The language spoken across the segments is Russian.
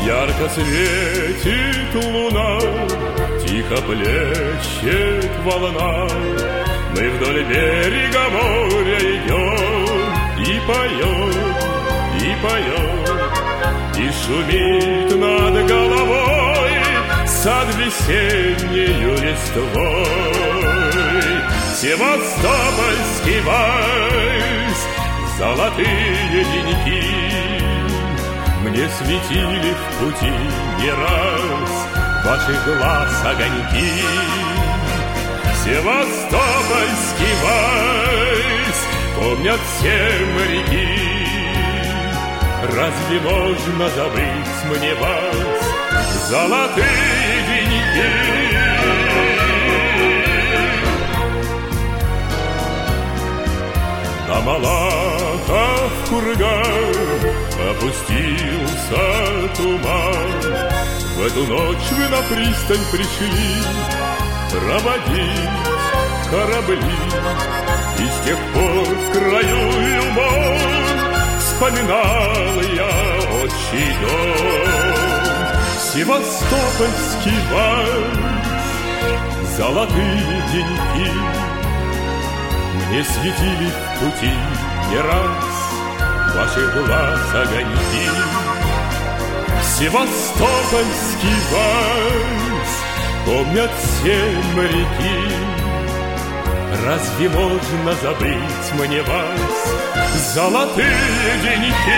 Ярко светит луна, тихо плещет волна. Мы вдоль берега моря идем и поем, и поем. И шумит над головой сад весеннею листвой. Севастопольский вальс, золотые деньки мне светили в пути не раз ваших глаз огоньки. Севастопольский вальс помнят все моряки. Разве можно забыть мне вас, золотые деньги? На Малахов курган опустился туман. В эту ночь вы на пристань пришли проводить корабли. И с тех пор в краю умом вспоминал я отчий дом. Севастопольский вальс, золотые деньги мне светили в пути не раз ваших глаз огоньки. Севастопольский вальс помнят все моряки. Разве можно забыть мне вас, золотые деньги?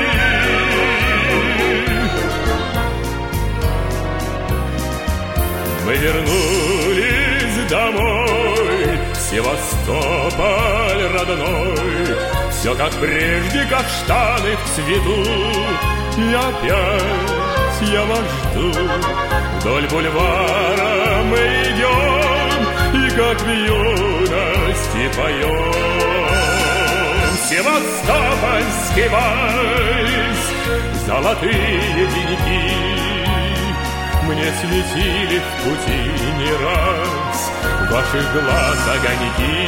Мы вернулись домой, Севастополь родной. Все как прежде, каштаны в цвету. И опять я вас жду. Вдоль бульвара мы идем и как в юности поем. Севастопольский вальс, золотые деньги мне светили в пути не раз ваших глаз огоньки.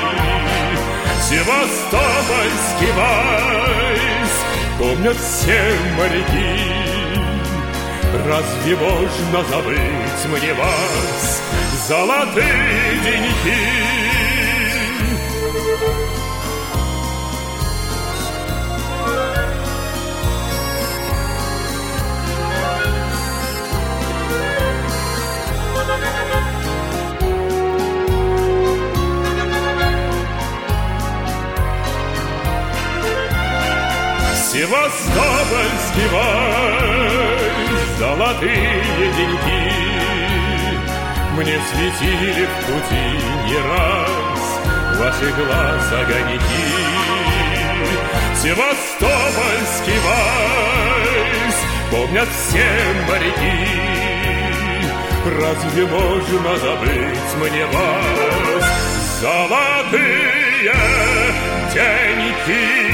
Севастопольский вальс помнят все моряки. Разве можно забыть мне вас, золотые деньги? Севастопольский вальс, золотые деньги мне светили в пути не раз ваших глаз огоньки. Севастопольский вальс помнят все моряки. Разве можно забыть мне вас, золотые деньги?